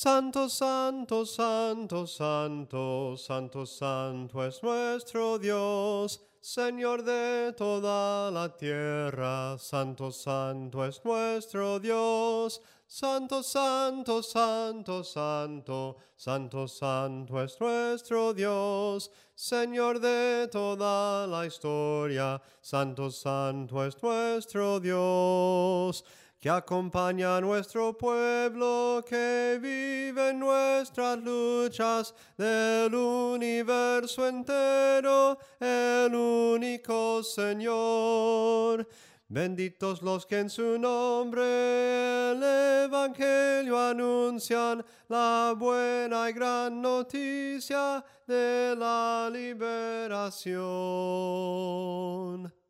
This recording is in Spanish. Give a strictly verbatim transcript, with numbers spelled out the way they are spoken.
Santo, santo, santo, santo, santo, santo es nuestro Dios, Señor de toda la tierra. Santo, santo es nuestro Dios. Santo, santo, santo, santo, santo, santo es nuestro Dios, Señor de toda la historia. Santo, santo es nuestro Dios, que acompaña a nuestro pueblo, que vive en nuestras luchas del universo entero, el único Señor. Benditos los que en su nombre el Evangelio anuncian, la buena y gran noticia de la liberación.